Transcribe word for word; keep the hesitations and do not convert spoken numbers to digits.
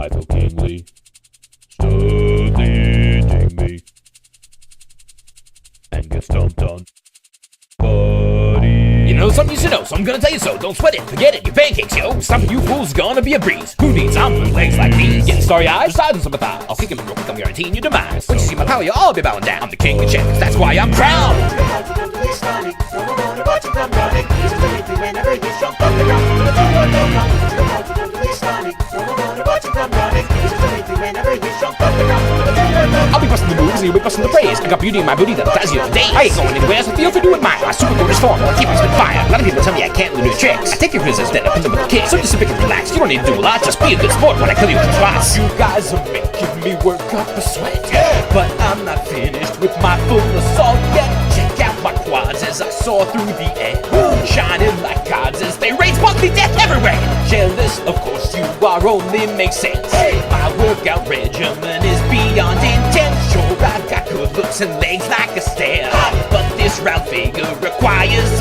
I feel kingly. Studying me. And get stomped on. Buddy. You know something you should know, so I'm gonna tell you so. Don't sweat it, forget it, your pancakes, yo. Stomping you fools is gonna be a breeze. Who needs arms with legs like these? Getting starry eyes, silence on my thighs. I'll kick him real quick, I'm guaranteeing your demise. Once you see my power, you'll all be bowing down. I'm the king of champions, that's why I'm proud. I'll be busting the moves and you'll be busting the praise. I got beauty in my booty that'll dazzle you today. I ain't going anywhere, so feel free to admire my super gorgeous form. I'll keep you spit fire. A lot of people tell me I can't do tricks. I take your quizzes, then I put them with a kick. So just sit back and relax. You don't need to do a lot. Just be a good sport when I kill you with spots. You guys are making me work up a sweat, yeah. But I'm not finished with my full assault yet. Check out my quads as I soar through the air, shining like gods as they rain sparkly death everywhere. Jealous, of course you are, only makes sense. My workout regimen is beyond intense. Sure, I've got good looks and legs like a stair, but this round figure requires